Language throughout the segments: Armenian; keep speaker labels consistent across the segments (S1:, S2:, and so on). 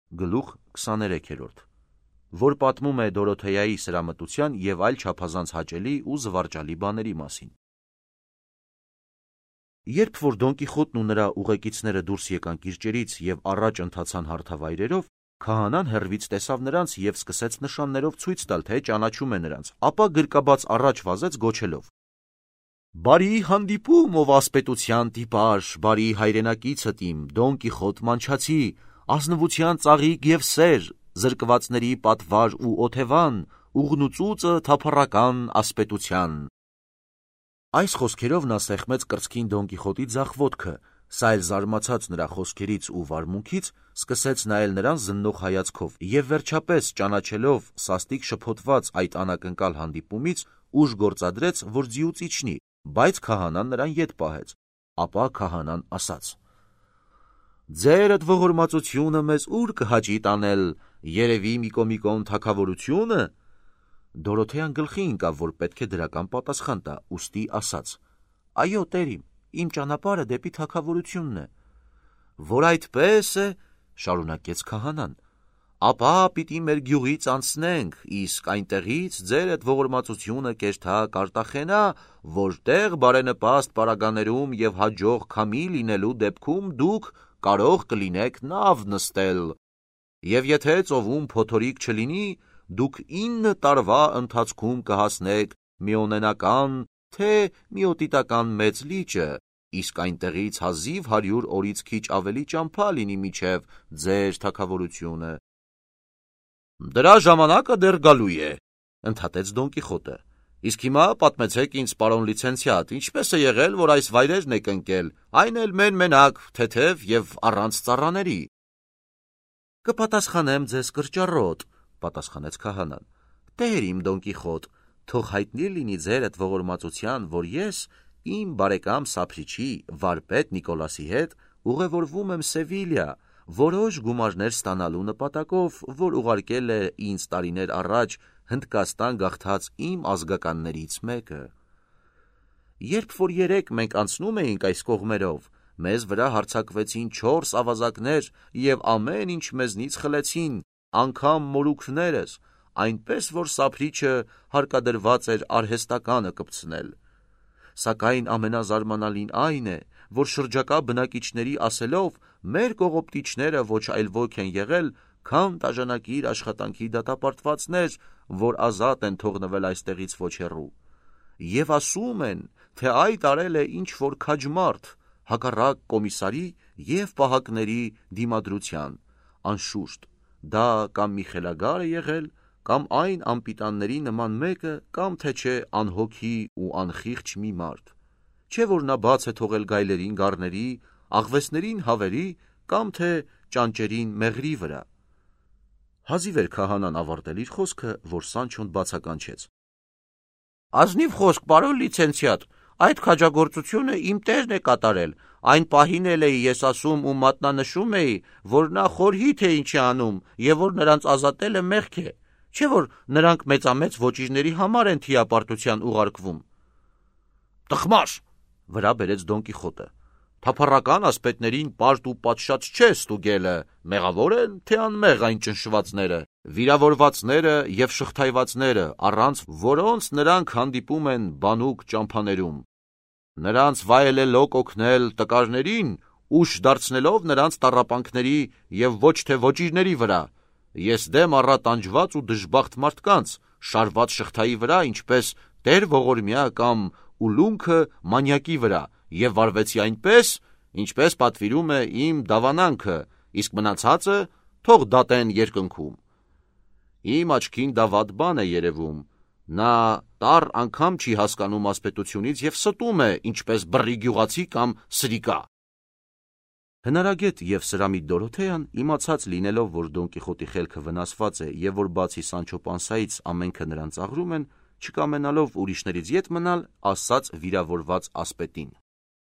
S1: Գլուխ 23 որ պատմում է Դորոթեայի սրամտության և այլ չափազանց հաճելի ու զվարճալի բաների մասին։ Երբ որ Դոն Կիխոտն ու նրա ուղեկիցները դուրս եկան կիրճերից և առաջ ընթացան հարթավայրերով, քահանան հեռվից տեսավ նրանց և սկսեց նշաններով ցույց տալ, թե ճանաչում է նրանց, ապա գրկաբաց առաջ վազեց գոչելով. «Բարի հանդիպում, ով ասպետության տիպար, բարի հայրենակիցդ իմ, Դոն Կիխոտ Մանչացի, ազնվության ծաղիկ և սեր, զրկվածների պատվար ու օթևան, ուղնուծուծը թափառական ասպետության»։ Այս խոսքերով նա սեղմեց կրծքին Դոն Կիխոտի ձախ ոտքը, սա էլ զարմացած նրա խոսքերից ու վարմունքից, սկսեց նայել նրան զննող հայացքով և վերջապես, ճանաչելով սաստիկ շփոթված այդ անակնկալ հանդիպումից, ուժ գործադրեց, որ ձիուց իջնի, բայց քահանան նրան ետ պահեց, ապա քահանան ասաց. «Ձերդ ողորմածությունը մեզ ուր կհաճի տանել, երևի մի կողմ թագավորությո՞ւնը»։ Դորոթեան գլխի ընկավ, որ պետք է դրական պատասխան տա, ուստի ասաց. «Այո, տեր իմ ճանապարհը դեպի թագավորությունն է»։ «Որ այդպես է, շարունակեց քահանան, ապա պիտի մեր գյուղից անցնենք, իսկ այնտեղից ձերդ ողորմածությունը կերթա Կարտախենա, որտեղ բարենպաստ պարագաներում և հաջող քամի լինելու դեպքում դուք կարող կլինեք նավ նստել, և եթե ծովում փոթորիկ չլինի, դուք 9 տարվա ընթացքում կհասնեք Մեոնենական, թե Միոտիտական մեծ լիճը, իսկ այնտեղից 100 օրից քիչ ավելի ճամփա լինի մինչև ձեր թագավորությունը»։ «Դրա ժամանակը դեռ գալու է», ընդհատեց Դոն Կիխոտը, «իսկ հիմա պատմեցեք ինձ, պարոն լիցենցիատ, ինչպես է եղել, որ այս վայրերն եք ընկել, այն էլ մեն-մենակ, թեթև և առանց ծառաների»։ «Կպատասխանեմ ձեզ կրճառոտ», պատասխանեց քահանան. «Տեր իմ Դոն Կիխոտ, թող հայտնի լինի ձերդ ողորմածության, որ ես իմ բարեկամ Սափրիչի վարպետ Նիկոլասի հետ ուղևորվում եմ Սևիլիա, որոշ գումարներ ստանալու նպատակով, որ ուղարկել է ինձ տարիներ առաջ Հնդկաստան գաղթած իմ ազգականներից մեկը։ Երբ որ երեկ մենք անցնում էինք այս կողմերով, մեզ վրա հարձակվեցին 4 ավազակներ և ամեն ինչ մեզնից խլեցին, անգամ մորուքներս, այնպես որ Սափրիչը հարկադրված էր արհեստականը կպցնել։ Սակայն ամենազարմանալին այն է, որ շրջակա բնակիչների ասելով, մեր կողոպտիչները ոչ այլ ոք են եղել, քան տաժանակիր աշխատանքի դատապարտվածներ, որ ազատ են թողնվել այստեղից ոչ հեռու, և ասում են, թե այդ արել է ինչ-որ քաջ մարդ, հակառակ կոմիսարի և պահակների դիմադրության, անշուշտ, դա կամ մի խելագար է եղել, կամ այն անպիտանների նման մեկը, կամ թե չէ անհոգի ու անխիղճ մի մարդ, չէ որ նա բաց է թողել գայլերին գառների, աղվեսներին հավերի, կամ թե ճանճերին մեղրի վրա»։ Հազիվ էր քահանան ավարտել իր խոսքը, որ Սանչոն բացականչեց. «Ազնիվ խոսք, պարոն լիցենցիատ, այդ քաջագործությունը իմ տերն է կատարել, այն պահին էլ էի ես ասում ու մատնանշում էի, որ նա խորհիթ է ինչ է անում և որ նրանց ազատելը մեղք է, չէ որ նրանք մեծամեծ ոճիրների համար են թիապարտության ուղարկվում»։ «Տխմար», վրա բերեց Դոն Կիխոտը, «թափառական ասպետներին պարտ ու պատշաճ չէ ստուգելը, մեղավոր են, թե անմեղ այն ճնշվածները, վիրավորվածները և շղթայվածները, առանց որոնց նրանք հանդիպում են բանուկ ճամփաներում, նրանց վայելելոկ օգնել տկարներին, ուշ դարձնելով նրանց տառապանքների և ոչ թե ոճիրների վրա, ես դեմ առա տանջված ու դժբախտ մարդկանց, շարված շղթայի վրա, ինչպես տեր ողորմյա կամ ուլունքը մանյակի վրա, և վարվեցի այնպես, ինչպես պատվիրում է իմ դավանանքը, իսկ մնացածը թող դատեն երկնքում։ Իմ աչքին դա վատ բան է երևում, նա տառ անգամ չի հասկանում ասպետությունից և ստում է, ինչպես բռի գյուղացի կամ սրիկա»։ Հնարագետ և սրամիտ Դորոթեան, իմացած լինելով, որ Դոն Կիխոտի խելքը վնասված է և որ բացի Սանչո Պանսայից ամենքը նրան ծաղրում են, չկամենալով ուրիշներից ետ մնալ, ասաց վիրավորված ասպետին.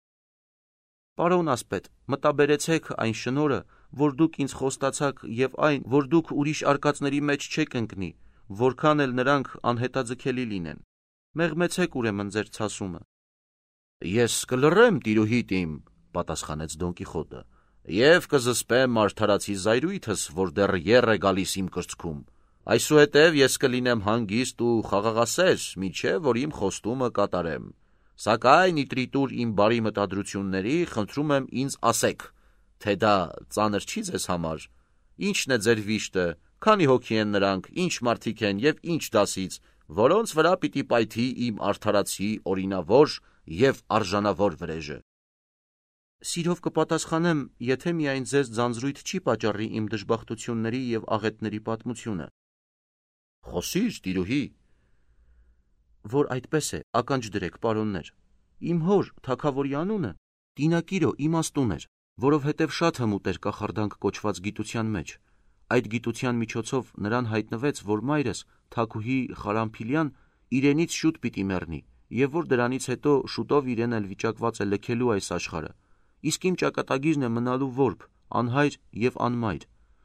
S1: «Պարոն ասպետ, մտաբերեցեք այն շնորհը, որ դուք ինձ խոստացաք և այն, որ դուք ուրիշ արկածների մեջ չեք ընկնի, որքան էլ նրանք անհետաձգելի լինեն, մեղմեցեք ուրեմն ձեր ցասումը»։ «Ես կլռեմ, տիրուհիդ իմ», պատասխանեց Դոն Կիխոտը, Եվ կզսպեմ արդարացի զայրույթս, որ դեռ եռ է գալիս իմ կրծքում։ Այսուհետև ես կլինեմ հանգիստ ու խաղաղասեր, մինչև որ իմ խոստումը կատարեմ։ Սակայն իտրիտուր իմ բարի մտադրությունների խնդրում եմ ինձ ասեք, թե դա ծանր չի ձեզ համար։ Ինչն է ձեր վիշտը, քանի հոգի են նրանք, ինչ մարդիկ են և ինչ դասից, որոնց վրա պիտի պայթի իմ արդարացի օրինավոր և արժանավոր վրեժը։ Սիրով կպատասխանեմ, եթե միայն ձեզ ձանձրույթ չի պատճառի իմ դժբախտությունների և աղետների պատմությունը։ Խոսիր, տիրուհի։ Որ այդպես է, ականջ դրեք, պարոններ։ Իմ հոր թագավորի անունը Տինակիրո իմաստուն էր, որովհետև շատ հմուտ էր կախարդանք կոչված գիտության մեջ։ Այդ գիտության միջոցով նրան հայտնվեց, որ մայրս թագուհի Խարամփիլյան իրենից շուտ պիտի մեռնի, և որ դրանից հետո շուտով իրեն էլ վիճակված է լքելու այս աշխարհը, իսկ իմ ճակատագիրն է մնալու որբ, անհայր և անմայր։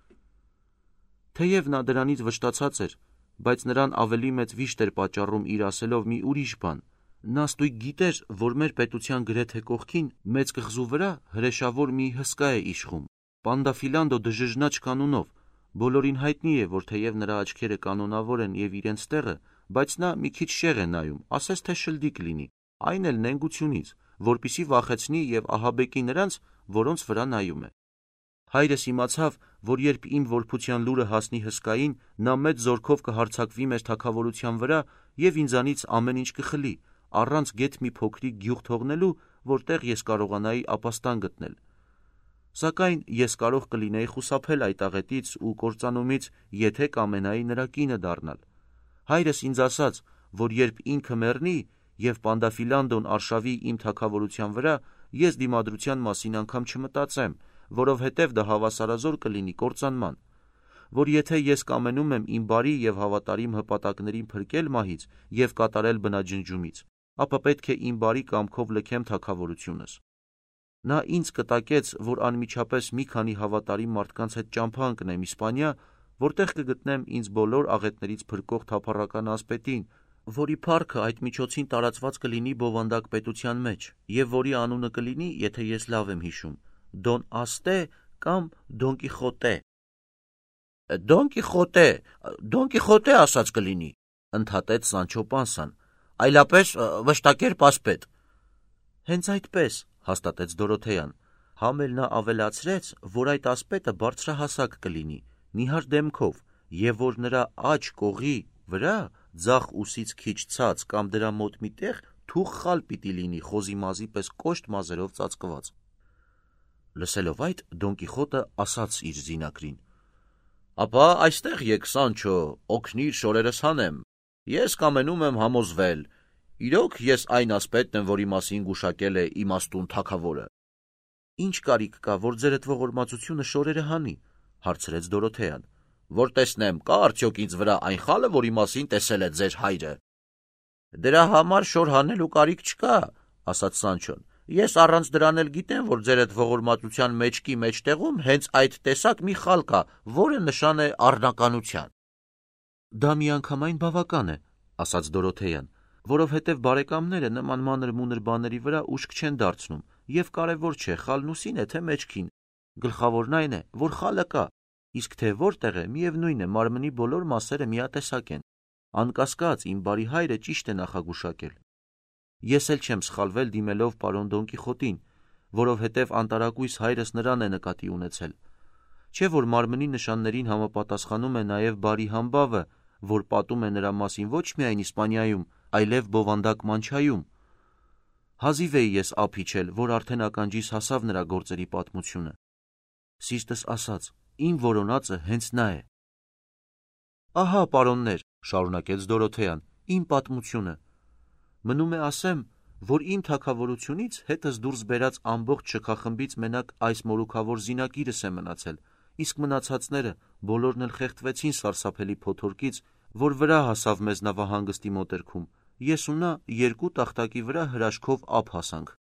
S1: Թեև նա դրանից վշտացած էր, բայց նրան ավելի մեծ վիշտ էր պատճառում իր ասելով մի ուրիշ բան։ Նա ստույգ գիտեր, որ մեր պետության գրեթե կողքին մեծ կղզու վրա հրեշավոր մի հսկա է իշխում, Պանդաֆիլանդո դժժնաչ կանունով։ Բոլորին հայտնի է, որ թեև նրա աչքերը կանոնավոր են և իրենց տեղը, բայց նա մի քիչ շեղ է նայում, ասես թե շլդիկ լինի, այն էլ նենգությունից, որպեսզի վախեցնի և ահաբեկի նրանց, որոնց վրա նայում է։ Հայրս իմացավ, որ երբ իմ որբության լուրը հասնի հսկային, նա մեծ զորքով կհարձակվի մեր թագավորության վրա և ինձանից ամեն ինչ կխլի, առանց գեթ մի փոքրիկ գյուղ թողնելու, որտեղ ես կարողանայի ապաստան գտնել։ Սակայն ես կարող կլինեի խուսափել այդ աղետից ու կործանումից, եթե կամենայի նրա կինը դառնալ։ Հայրս ինձ ասաց, որ երբ ինքը մեռնի և Պանդաֆիլանդոն արշավի իմ թագավորության վրա, ես դիմադրության մասին անգամ չմտածեմ, որովհետև դա հավասարազոր կլինի կործանման, որ եթե ես կամենում եմ իմ բարի և հավատարիմ հպատակներին փրկել մահից և կատարել բնաջնջումից, ապա պետք է իմ բարի կամքով լքեմ թագավորությունս։ Նա ինձ կտակեց, որ անմիջապես մի քանի հավատարիմ մարդկանց հետ ճամփա ընկնեմ Իսպանիա, որտեղ կգտնեմ ինձ բոլոր աղետներից փրկող թափառական ասպետին, որի փառքը այդ միջոցին տարածված կլինի բովանդակ պետության մեջ, և որի անունը կլինի, եթե ես լավ եմ հիշում, Դոն Աստե կամ Դոն Կիխոտե։ Դոն Կիխոտե ասած կլինի, ընդհատեց Սանչո Պանսան, այլապես վշտակերպ ասպետ։ Հենց այդպես, հաստատեց Դորոթեան, համ էլ նա ավելացրեց, որ այդ ասպետը բարձրահասակ կլինի, նիհար դեմքով, և որ նրա աջ կողի վրա ձախ ուսից քիչ ցած կամ դրա մոտ մի տեղ թուխ խալ պիտի լինի խոզի մազի պես կոշտ մազերով ծածկված։ Լսելով այդ, Դոն Կիխոտը ասաց իր զինակրին. Ապա այստեղ եկ, Սանչո, օգնիր շորերս հանեմ։ Ես կամենում եմ համոզվել, իրոք ես այն ասպետն եմ, որի մասին գուշակել է իմաստուն թագավորը։ Ինչ կարիք կա, որ ձերդ ողորմածությունը շորերը հանի, հարցրեց Դորոթեան, որ տեսնեմ, կա արդյոք ինձ վրա այն խալը, որի մասին տեսել է ձեր հայրը։ Դրա համար շոր հանելու կարիք չկա, ասաց Սանչոն։ Ես առանց դրան էլ գիտեմ, որ ձերդ ողորմածության մեջքի մեջտեղում հենց այդ տեսակ մի խալ կա, որը նշան է առնականության։ Դա միանգամայն բավական է, ասաց Դորոթեան, որովհետև բարեկամները նման մանր-մունր բաների վրա ուշք չեն դարձնում, և կարևոր չէ խալն ուսին է, թե մեջքին։ Գլխավորն այն է, որ խալը կա, իսկ թե որտեղ է, միևնույն է, մարմնի բոլոր մասերը միատեսակ են։ Անկասկած, իմ բարի հայրը ճիշտ է նախագուշակել։ Ես էլ չեմ սխալվել դիմելով պարոն Դոն Կիխոտին, որովհետև անտարակույս հայրս նրան է նկատի ունեցել։ Չէ՞ որ մարմնի նշաններին համապատասխանում է նաև բարի համբավը, որ պատում է նրա մասին ոչ միայն Իսպանիայում, այլև բովանդակ Մանչայում։ Հազիվ էի ես ափ իջել, որ արդեն ականջիս հասավ նրա գործերի պատմությունը։ Սիրտս ասաց, իմ որոնածը հենց նա է։ Ահա, պարոններ, շարունակեց Դորոթեան, իմ պատմությունը։ Մնում է ասեմ, որ իմ թագավորությունից հետս դուրս բերած ամբողջ շքախմբից մենակ այս մորուքավոր զինակիրս է մնացել, իսկ մնացածները բոլորն էլ խեղդվեցին սարսափելի փոթորկից, որ վրա հասավ մեզ նավահանգստի մոտերքում։ Ես ու նա երկու տախտակի վրա հրաշքով ափ հասանք։